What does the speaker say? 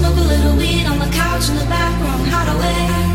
Smoke a little weed on the couch in the back room hideaway.